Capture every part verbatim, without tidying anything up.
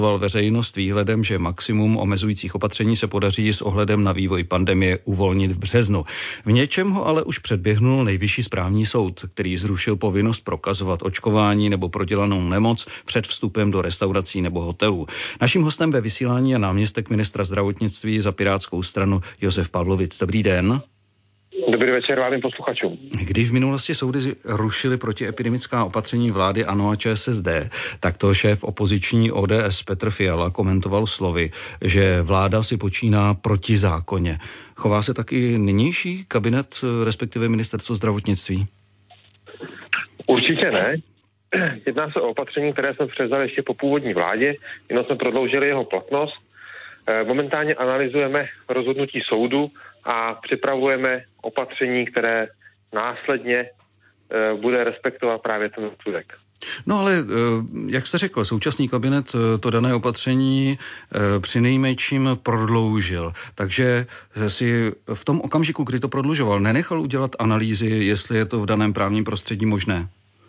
veřejnost výhledem, že maximum omezujících opatření se podaří s ohledem na vývoj pandemie uvolnit v březnu. V něčem ho ale už předběhnul Nejvyšší správní soud, který zrušil povinnost prokazovat očkování nebo prodělanou nemoc před vstupem do restaurací nebo hotelů. Naším hostem ve vysílání je náměstek ministra zdravotnictví za Pirátskou stranu Josef Pavlovic. Dobrý den. Dobrý večer vážným posluchačům. Když v minulosti soudy rušily protiepidemická opatření vlády ANO a ČSSD, tak to šéf opoziční O D S Petr Fiala komentoval slovy, že vláda si počíná proti zákoně. Chová se taky nynější kabinet, respektive ministerstvo zdravotnictví? Určitě ne. Jedná se o opatření, které jsme převzali ještě po původní vládě, jenom jsme prodloužili jeho platnost. Momentálně analyzujeme rozhodnutí soudu a připravujeme opatření, které následně e, bude respektovat právě ten rozsudek. No ale, e, jak jste řekl, současný kabinet to dané opatření e, přinejmenším prodloužil. Takže si v tom okamžiku, kdy to prodlužoval, nenechal udělat analýzy, jestli je to v daném právním prostředí možné?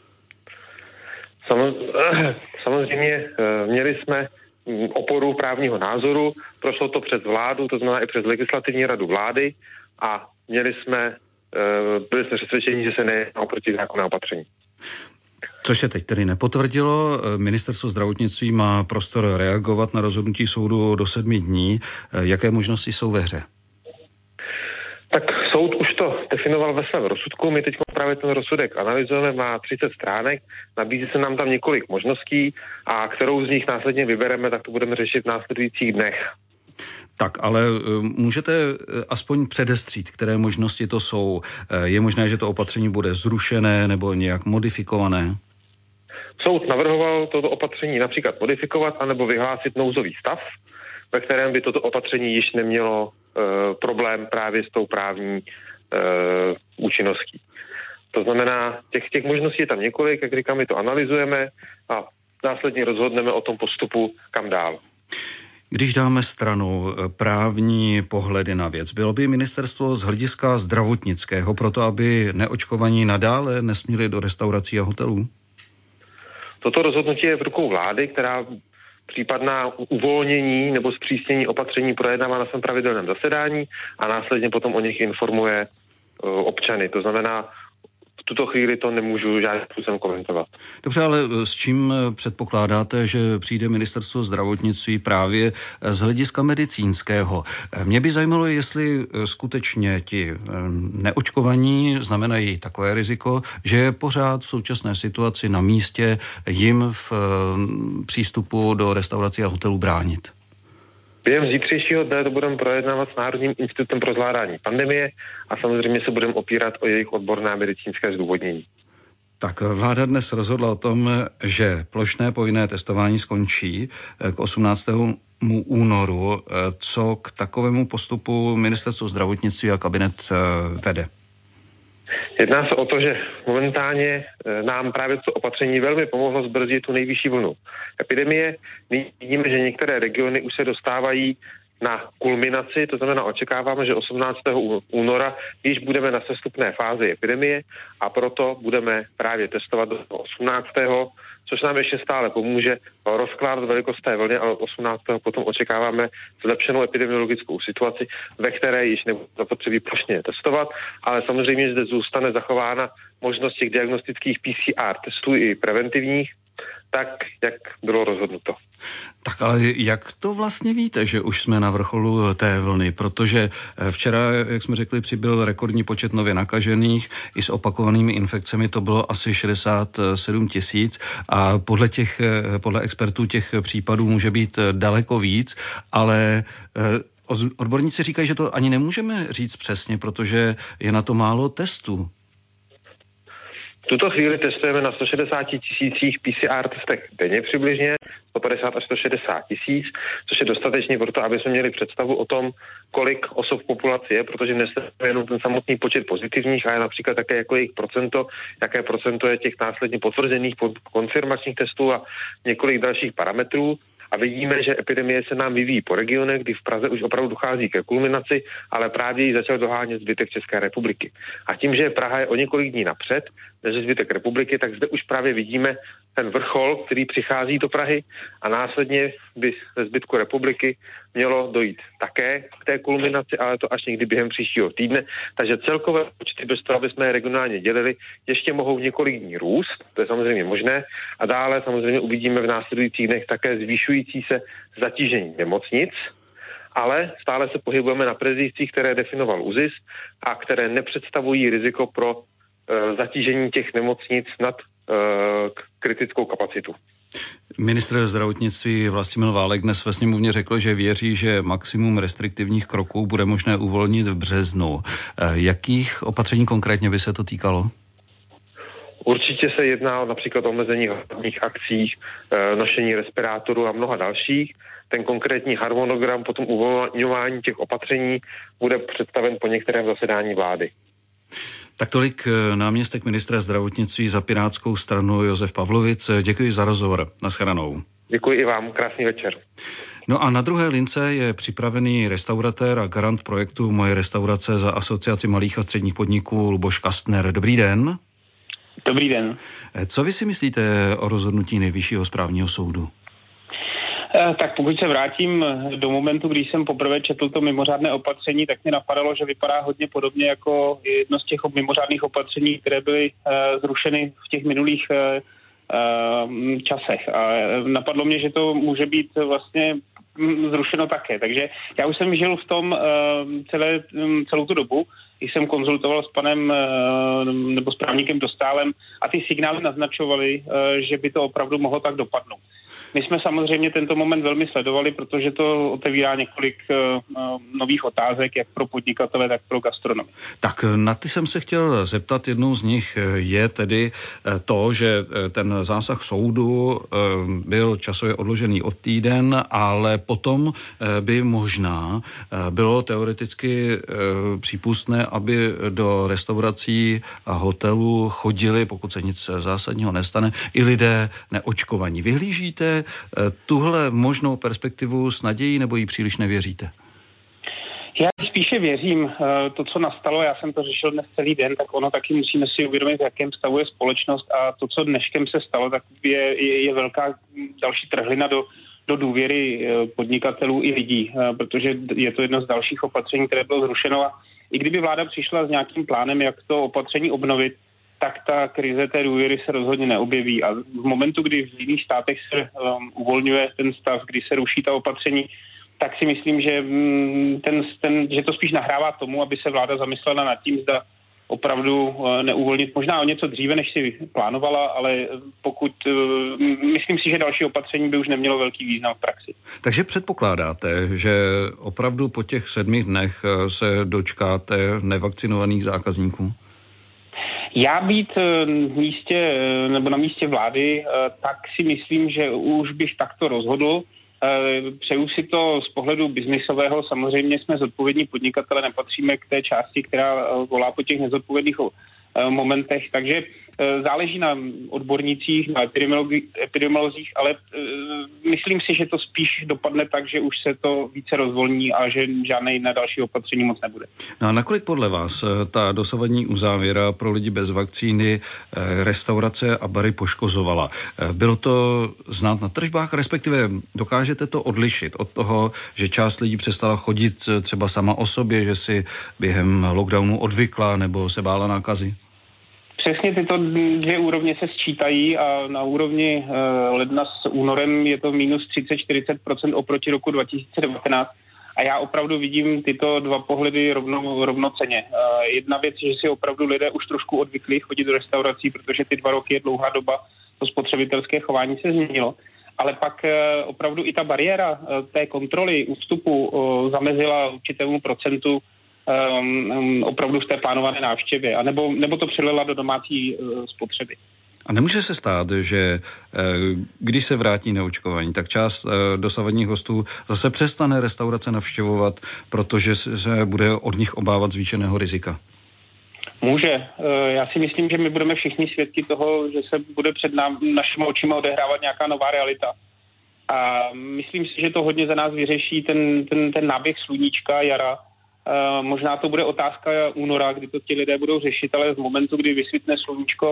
Samozřejmě měli jsme oporu právního názoru, prošlo to přes vládu, to znamená i přes legislativní radu vlády a měli jsme, byli jsme přesvědčeni, že se nejedná o protizákonné opatření. Což se teď tedy nepotvrdilo. Ministerstvo zdravotnictví má prostor reagovat na rozhodnutí soudu do sedmi dní. Jaké možnosti jsou ve hře? Tak soud už to definoval ve svém rozsudku, my teď právě ten rozsudek analyzujeme, má třicet stránek, nabízí se nám tam několik možností a kterou z nich následně vybereme, tak to budeme řešit v následujících dnech. Tak, ale můžete aspoň předestřít, které možnosti to jsou? Je možné, že to opatření bude zrušené nebo nějak modifikované? Soud navrhoval toto opatření například modifikovat anebo vyhlásit nouzový stav, ve kterém by toto opatření již nemělo e, problém právě s tou právní e, účinností. To znamená, těch, těch možností je tam několik, jak říkám, my to analyzujeme a následně rozhodneme o tom postupu, kam dál. Když dáme stranou právní pohledy na věc, bylo by ministerstvo z hlediska zdravotnického proto, aby neočkovaní nadále nesměli do restaurací a hotelů? Toto rozhodnutí je v rukou vlády, která případná uvolnění nebo zpřísnění opatření projednává na svém pravidelném zasedání a následně potom o nich informuje občany. To znamená, v tuto chvíli to nemůžu žádným způsobem komentovat. Dobře, ale s čím předpokládáte, že přijde ministerstvo zdravotnictví právě z hlediska medicínského? Mě by zajímalo, jestli skutečně ti neočkovaní znamenají takové riziko, že je pořád v současné situaci na místě jim v přístupu do restaurací a hotelů bránit. Během zítřejšího dne to budeme projednávat s Národním institutem pro zvládání pandemie a samozřejmě se budeme opírat o jejich odborné medicínské zdůvodnění. Tak vláda dnes rozhodla o tom, že plošné povinné testování skončí k osmnáctému únoru. Co k takovému postupu ministerstvo zdravotnictví a kabinet vede? Jedná se o to, že momentálně nám právě to opatření velmi pomohlo zbrzdit tu nejvyšší vlnu epidemie. My vidíme, že některé regiony už se dostávají na kulminaci, to znamená očekáváme, že osmnáctého února již budeme na sestupné fázi epidemie a proto budeme právě testovat do osmnáctého což nám ještě stále pomůže rozkládat velikost té vlny, ale osmnáctého potom očekáváme zlepšenou epidemiologickou situaci, ve které již nebude zapotřebí plošně testovat, ale samozřejmě zde zůstane zachována možnost těch diagnostických P C R testů i preventivních, tak, jak bylo rozhodnuto. Tak ale jak to vlastně víte, že už jsme na vrcholu té vlny? Protože včera, jak jsme řekli, přibyl rekordní počet nově nakažených, i s opakovanými infekcemi to bylo asi šedesát sedm tisíc a podle těch, podle expertů těch případů může být daleko víc, ale odborníci říkají, že to ani nemůžeme říct přesně, protože je na to málo testů. V tuto chvíli testujeme na sto šedesát tisících P C R testech denně přibližně, sto padesát až sto šedesát tisíc, což je dostatečně proto, aby jsme měli představu o tom, kolik osob v populaci je, protože nesledujeme jenom ten samotný počet pozitivních, ale například také jako jejich procento, jaké procento je těch následně potvrzených konfirmačních testů a několik dalších parametrů. A vidíme, že epidemie se nám vyvíjí po regionech, kdy v Praze už opravdu dochází ke kulminaci, ale právě ji začal dohánět zbytek České republiky. A tím, že Praha je o několik dní napřed než zbytek republiky, tak zde už právě vidíme ten vrchol, který přichází do Prahy a následně by ve zbytku republiky mělo dojít také k té kulminaci, ale to až někdy během příštího týdne. Takže celkové počty, bez toho, aby jsme je regionálně dělili, ještě mohou v několik dní růst, to je samozřejmě možné, a dále samozřejmě uvidíme v následujících dnech také zvýšující se zatížení nemocnic, ale stále se pohybujeme na predikcích, které definoval ÚZIS a které nepředstavují riziko pro e, zatížení těch nemocnic nad e, kritickou kapacitu. Ministr zdravotnictví Vlastimil Válek dnes ve sněmovně řekl, že věří, že maximum restriktivních kroků bude možné uvolnit v březnu. Jakých opatření konkrétně by se to týkalo? Určitě se jedná o například omezení hlavních akcí, nošení respirátorů a mnoha dalších. Ten konkrétní harmonogram potom uvolňování těch opatření bude představen po některém zasedání vlády. Tak tolik náměstek ministra zdravotnictví za Pirátskou stranu Josef Pavlovic. Děkuji za rozhovor. Naschledanou. Děkuji i vám. Krásný večer. No a na druhé lince je připravený restauratér a garant projektu Moje restaurace za Asociaci malých a středních podniků Luboš Kastner. Dobrý den. Dobrý den. Co vy si myslíte o rozhodnutí Nejvyššího správního soudu? Tak pokud se vrátím do momentu, když jsem poprvé četl to mimořádné opatření, tak mě napadalo, že vypadá hodně podobně jako jedno z těch mimořádných opatření, které byly uh, zrušeny v těch minulých uh, uh, časech. A napadlo mě, že to může být vlastně zrušeno také. Takže já už jsem žil v tom uh, celé, um, celou tu dobu, když jsem konzultoval s panem uh, nebo s právníkem Dostálem a ty signály naznačovaly, uh, že by to opravdu mohlo tak dopadnout. My jsme samozřejmě tento moment velmi sledovali, protože to otevírá několik uh, nových otázek, jak pro podnikatele, tak pro gastronomy. Tak na ty jsem se chtěl zeptat. Jednou z nich je tedy to, že ten zásah soudu byl časově odložený o týden, ale potom by možná bylo teoreticky přípustné, aby do restaurací a hotelů chodili, pokud se nic zásadního nestane, i lidé neočkovaní. Vyhlížíte tuhle možnou perspektivu s nadějí, nebo jí příliš nevěříte? Já spíše věřím. To, co nastalo, já jsem to řešil dnes celý den, tak ono taky musíme si uvědomit, v jakém stavu je společnost, a to, co dneškem se stalo, tak je, je, je velká další trhlina do, do důvěry podnikatelů i lidí, protože je to jedno z dalších opatření, které bylo zrušeno, a i kdyby vláda přišla s nějakým plánem, jak to opatření obnovit, tak ta krize té důvěry se rozhodně neobjeví. A v momentu, kdy v jiných státech se um, uvolňuje ten stav, kdy se ruší ta opatření, tak si myslím, že, ten, ten, že to spíš nahrává tomu, aby se vláda zamyslela nad tím, zda opravdu uh, neuvolnit možná o něco dříve, než si plánovala, ale pokud, uh, myslím si, že další opatření by už nemělo velký význam v praxi. Takže předpokládáte, že opravdu po těch sedmi dnech se dočkáte nevakcinovaných zákazníků? Já být v místě, nebo na místě vlády, tak si myslím, že už bych takto rozhodl. Přeju si to z pohledu biznisového. Samozřejmě jsme zodpovědní podnikatele, nepatříme k té části, která volá po těch nezodpovědných momentech, takže záleží na odbornících, na epidemiologi- epidemiolozích, ale myslím si, že to spíš dopadne tak, že už se to více rozvolní a že žádné jiné další opatření moc nebude. No a nakolik podle vás ta dosavadní uzávěra pro lidi bez vakcíny restaurace a bary poškozovala? Bylo to znát na tržbách, respektive dokážete to odlišit od toho, že část lidí přestala chodit třeba sama o sobě, že si během lockdownu odvykla nebo se bála nákazy? Přesně tyto dvě úrovně se sčítají a na úrovni ledna s únorem je to minus třicet až čtyřicet procent oproti roku dva tisíce devatenáct. A já opravdu vidím tyto dva pohledy rovno, rovnocenně. Jedna věc, že si opravdu lidé už trošku odvykli chodit do restaurací, protože ty dva roky je dlouhá doba, to spotřebitelské chování se změnilo. Ale pak opravdu i ta bariéra té kontroly ústupu zamezila určitému procentu Um, um, opravdu v té plánované návštěvě, a nebo, nebo to přelila do domácí uh, spotřeby. A nemůže se stát, že když se vrátí neočkování, tak část dosavadních hostů zase přestane restaurace navštěvovat, protože se bude od nich obávat zvýšeného rizika? Může. Já si myslím, že my budeme všichni svědky toho, že se bude před nám, našimi očima odehrávat nějaká nová realita. A myslím si, že to hodně za nás vyřeší ten, ten, ten náběh sluníčka, jara. Uh, možná to bude otázka února, kdy to ti lidé budou řešit, ale v momentu, kdy vysvitne sluníčko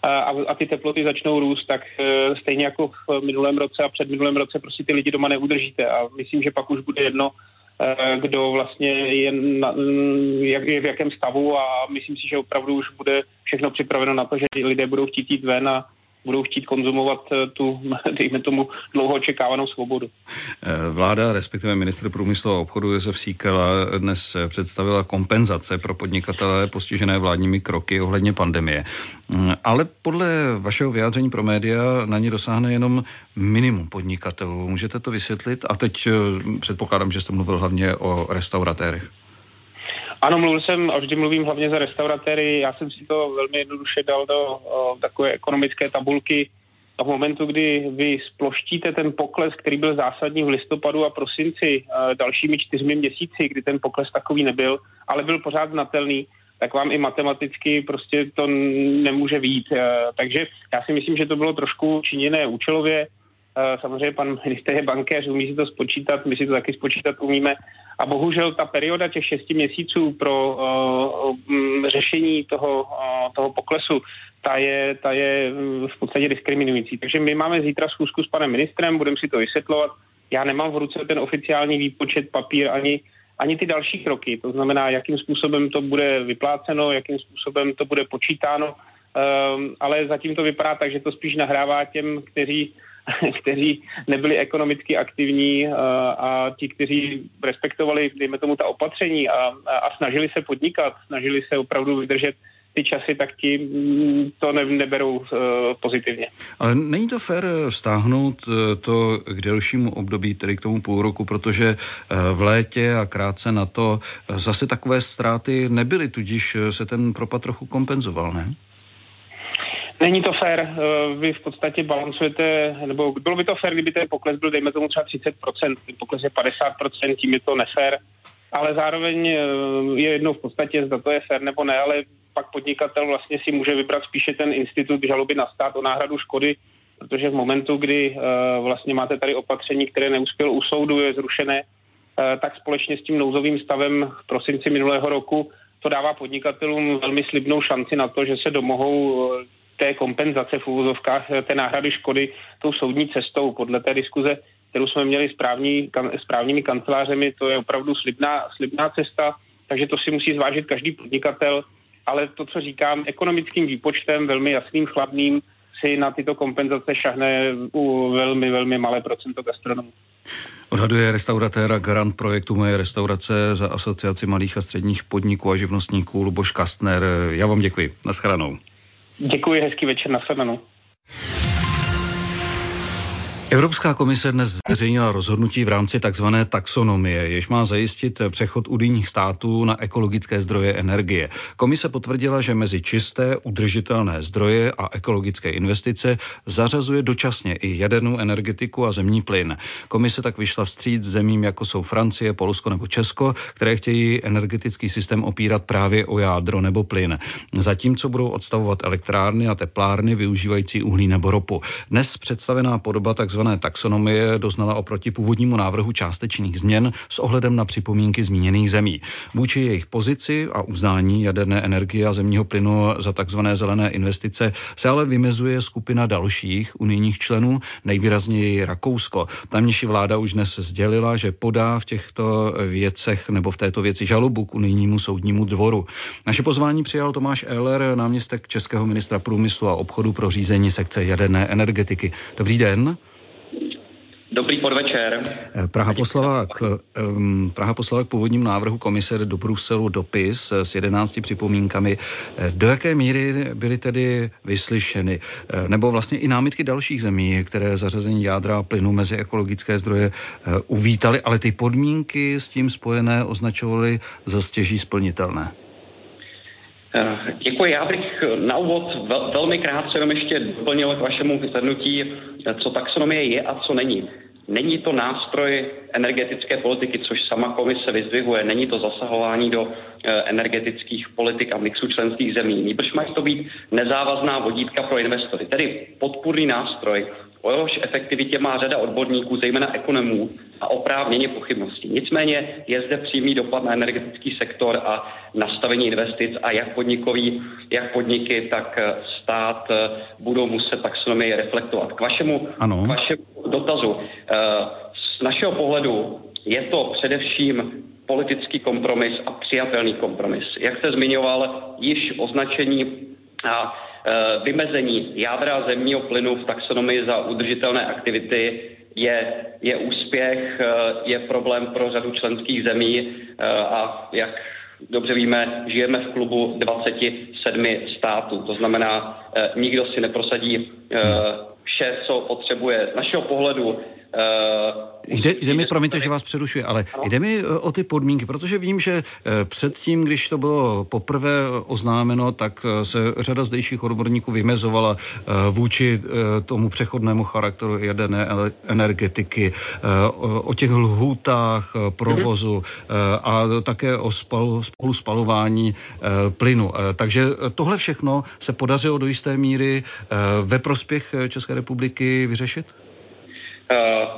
a, a ty teploty začnou růst, tak stejně jako v minulém roce a před minulém roce prostě ty lidi doma neudržíte. A myslím, že pak už bude jedno, kdo vlastně je, na, jak, je v jakém stavu, a myslím si, že opravdu už bude všechno připraveno na to, že lidé budou chtít jít ven a budou chtít konzumovat tu, dejme tomu, dlouho očekávanou svobodu. Vláda, respektive ministr průmyslu a obchodu Josef Síkela dnes představila kompenzace pro podnikatele postižené vládními kroky ohledně pandemie. Ale podle vašeho vyjádření pro média na ně dosáhne jenom minimum podnikatelů. Můžete to vysvětlit? A teď předpokládám, že jste mluvil hlavně o restauratérech. Ano, mluvil jsem a vždy mluvím hlavně za restauratéry. Já jsem si to velmi jednoduše dal do o, takové ekonomické tabulky. A v momentu, kdy vy sploštíte ten pokles, který byl zásadní v listopadu a prosinci, e, dalšími čtyřmi měsíci, kdy ten pokles takový nebyl, ale byl pořád znatelný, tak vám i matematicky prostě to nemůže vyjít. E, takže já si myslím, že to bylo trošku činěné účelově. Samozřejmě pan ministr je bankéř, umí si to spočítat, my si to taky spočítat umíme. A bohužel ta perioda těch šesti měsíců pro uh, řešení toho, uh, toho poklesu, ta je, ta je v podstatě diskriminující. Takže my máme zítra schůzku s panem ministrem, budeme si to vysvětlovat. Já nemám v ruce ten oficiální výpočet, papír, ani, ani ty další kroky. To znamená, jakým způsobem to bude vypláceno, jakým způsobem to bude počítáno. Um, ale zatím to vypadá tak, že to spíš nahrává těm, kteří kteří nebyli ekonomicky aktivní a, a ti, kteří respektovali, dejme tomu, ta opatření a, a snažili se podnikat, snažili se opravdu vydržet ty časy, tak ti to ne, neberou uh, pozitivně. Ale není to fér stáhnout to k delšímu období, tedy k tomu půl roku, protože v létě a krátce na to zase takové ztráty nebyly, tudíž se ten propad trochu kompenzoval, ne? Není to fér, vy v podstatě balancujete, nebo bylo by to fér, kdyby ten pokles byl, dejme tomu třeba třicet procent, ten pokles je padesát procent, tím je to nefér, ale zároveň je jednou v podstatě, zda to je fér nebo ne, ale pak podnikatel vlastně si může vybrat spíše ten institut žaloby na stát o náhradu škody, protože v momentu, kdy vlastně máte tady opatření, které neuspělo u soudu, je zrušené, tak společně s tím nouzovým stavem v prosinci minulého roku to dává podnikatelům velmi slibnou šanci na to, že se domohou té kompenzace v úvozovkách, té náhrady škody tou soudní cestou. Podle té diskuze, kterou jsme měli s, právní, s právními kancelářemi, to je opravdu slibná, slibná cesta, takže to si musí zvážit každý podnikatel, ale to, co říkám, ekonomickým výpočtem, velmi jasným, chladným, si na tyto kompenzace šahne u velmi, velmi malé procento gastronomů. Odhaduje restauratéra garant projektu Moje restaurace za Asociaci malých a středních podniků a živnostníků Luboš Kastner. Já vám děkuji. Naschledanou. Děkuji, hezký večer, nashledanou. Evropská komise dnes zveřejnila rozhodnutí v rámci takzvané taxonomie, jež má zajistit přechod unijních států na ekologické zdroje energie. Komise potvrdila, že mezi čisté, udržitelné zdroje a ekologické investice zařazuje dočasně i jadernou energetiku a zemní plyn. Komise tak vyšla vstříc zemím, jako jsou Francie, Polsko nebo Česko, které chtějí energetický systém opírat právě o jádro nebo plyn. Zatímco budou odstavovat elektrárny a teplárny využívající uhlí nebo ropu. Dnes představená podoba takzvané taxonomie doznala oproti původnímu návrhu částečných změn s ohledem na připomínky zmíněných zemí. Vůči jejich pozici a uznání jaderné energie a zemního plynu za takzvané zelené investice se ale vymezuje skupina dalších unijních členů, nejvýrazněji Rakousko. Tamnější vláda už dnes sdělila, že podá v těchto věcech nebo v této věci žalobu k unijnímu soudnímu dvoru. Naše pozvání přijal Tomáš Ehler, náměstek českého ministra průmyslu a obchodu pro řízení sekce jaderné energetiky. Dobrý den. Dobrý podvečer. Praha poslala, k, um, Praha poslala k původnímu návrhu komise do Bruselu dopis s jedenácti připomínkami. Do jaké míry byly tedy vyslyšeny? Nebo vlastně i námitky dalších zemí, které zařazení jádra a plynu mezi ekologické zdroje uvítali, ale ty podmínky s tím spojené označovaly za stěží splnitelné? Děkuji. Já bych na úvod vel, velmi krátce jenom ještě doplnil k vašemu shrnutí, co taxonomie je a co není. Není to nástroj energetické politiky, což sama komise vyzdvihuje. Není to zasahování do energetických politik a mixu členských zemí. Nýbrž mají to být nezávazná vodítka pro investory, tedy podpůrný nástroj O jehož efektivitě má řada odborníků, zejména ekonomů, a oprávněně pochybností. Nicméně je zde přímý dopad na energetický sektor a nastavení investic a jak podnikový, jak podniky, tak stát budou muset taxonomii reflektovat. K vašemu, k vašemu dotazu. Z našeho pohledu je to především politický kompromis a přijatelný kompromis. Jak jste zmiňoval, již označení a vymezení jádra zemního plynu v taxonomii za udržitelné aktivity je, je úspěch, je problém pro řadu členských zemí a jak dobře víme, žijeme v klubu dvacet sedm států. To znamená, nikdo si neprosadí vše, co potřebuje. Z našeho pohledu Jde, jde mi, promiňte, že vás přerušuji, ale ano? Jde mi o ty podmínky, protože vím, že předtím, když to bylo poprvé oznámeno, tak se řada zdejších odborníků vymezovala vůči tomu přechodnému charakteru jaderné energetiky, o těch lhůtách provozu a také o spolu, spolu spalování plynu. Takže tohle všechno se podařilo do jisté míry ve prospěch České republiky vyřešit? Uh,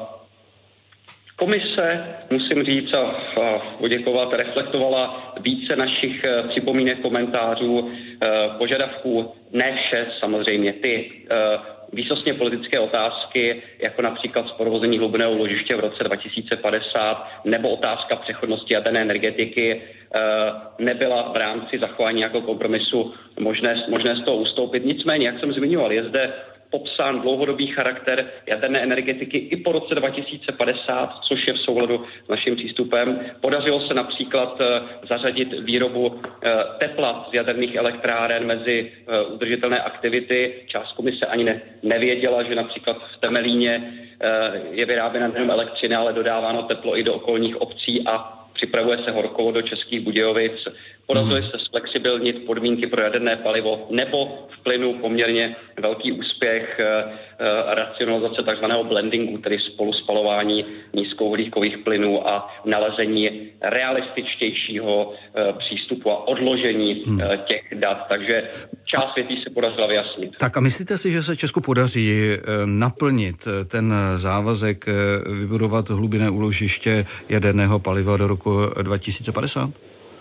komise, musím říct a poděkovat, reflektovala více našich uh, připomínek, komentářů, uh, požadavků, ne vše samozřejmě, ty uh, výsostně politické otázky, jako například zprovození hlubinného úložiště v roce dva tisíce padesát nebo otázka přechodnosti jaderné energetiky, uh, nebyla v rámci zachování nějakého kompromisu možné, možné z toho ustoupit. Nicméně, jak jsem zmiňoval, je zde popsán dlouhodobý charakter jaderné energetiky i po roce dva tisíce padesát, což je v souladu s naším přístupem. Podařilo se například zařadit výrobu tepla z jaderných elektráren mezi udržitelné aktivity. Část komise ani ne, nevěděla, že například v Temelíně je vyráběna nejen elektřina, ale dodáváno teplo i do okolních obcí a připravuje se horkovod do Českých Budějovic. Podařilo se zflexibilnit podmínky pro jaderné palivo nebo v plynu poměrně velký úspěch uh, racionalizace takzvaného blendingu, tedy spoluspalování nízkouhlíkových plynů a nalezení realističtějšího uh, přístupu a odložení uh, těch dat. Takže část věcí se podařila vyjasnit. Tak a myslíte si, že se Česku podaří naplnit ten závazek vybudovat hlubinné úložiště jaderného paliva do roku dva tisíce padesát?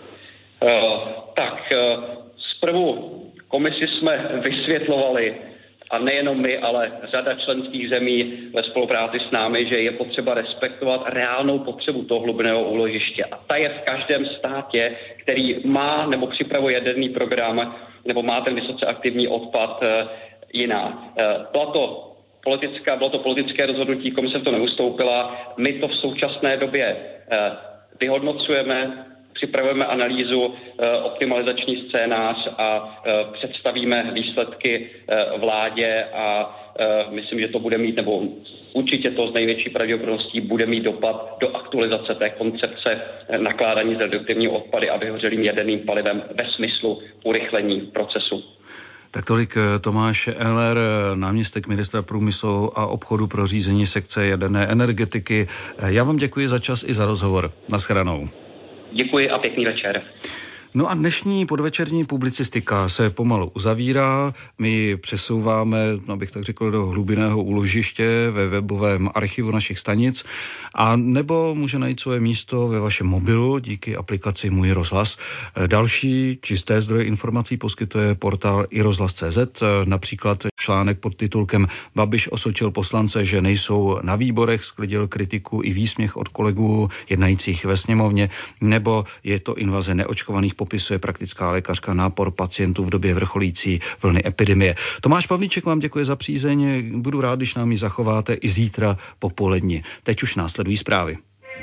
Uh, tak uh, zprvu komisi jsme vysvětlovali, a nejenom my, ale řada členských zemí ve spolupráci s námi, že je potřeba respektovat reálnou potřebu toho hlubinného úložiště. A ta je v každém státě, který má nebo připravuje jaderný program, nebo má ten vysoce aktivní odpad, uh, jiná. Uh, byla to politická, bylo to politické rozhodnutí, komise to neustoupila. My to v současné době uh, vyhodnocujeme, připravujeme analýzu, optimalizační scénář a představíme výsledky vládě a myslím, že to bude mít, nebo určitě to z největší pravděpodobností bude mít dopad do aktualizace té koncepce nakládání s radioaktivními odpady a vyhořelým jaderným palivem ve smyslu urychlení procesu. Tak tolik Tomáš Eller, náměstek ministra průmyslu a obchodu pro řízení sekce jaderné energetiky. Já vám děkuji za čas i za rozhovor. Naschledanou. Děkuji a pěkný večer. No a dnešní podvečerní publicistika se pomalu uzavírá. My přesouváme, abych tak řekl, do hlubinného úložiště ve webovém archivu našich stanic, a nebo může najít svoje místo ve vašem mobilu díky aplikaci Můj rozhlas. Další čisté zdroje informací poskytuje portál i rozhlas tečka cé zet, například článek pod titulkem Babiš osočil poslance, že nejsou na výborech, sklidil kritiku i výsměch od kolegů jednajících ve sněmovně, nebo je to invaze neočkovaných, popisuje praktická lékařka nápor pacientů v době vrcholící vlny epidemie. Tomáš Pavlíček vám děkuje za přízeň, budu rád, když nám ji zachováte i zítra popoledni. Teď už následují zprávy.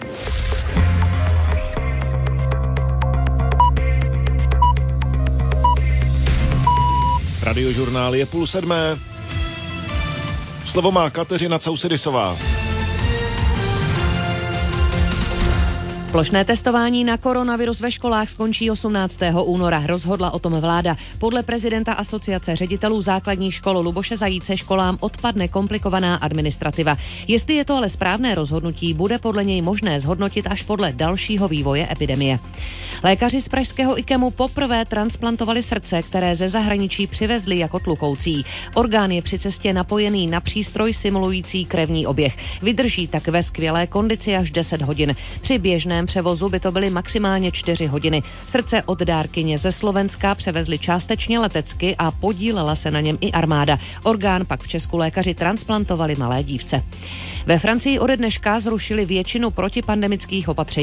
Radiožurnál je půl sedmé. Slovo má Kateřina Causedisová. Plošné testování na koronavirus ve školách skončí osmnáctého února. Rozhodla o tom vláda. Podle prezidenta Asociace ředitelů základních škol Luboše Zajíce školám odpadne komplikovaná administrativa. Jestli je to ale správné rozhodnutí, bude podle něj možné zhodnotit až podle dalšího vývoje epidemie. Lékaři z pražského IKEMu poprvé transplantovali srdce, které ze zahraničí přivezli jako tlukoucí. Orgán je při cestě napojený na přístroj simulující krevní oběh. Vydrží tak ve skvělé kondici až deset hodin. Při běžném převozu by to byly maximálně čtyři hodiny. Srdce od dárkyně ze Slovenska převezli částečně letecky a podílela se na něm i armáda. Orgán pak v Česku lékaři transplantovali malé dívce. Ve Francii ode dneška zrušili většinu protipandemických opatření.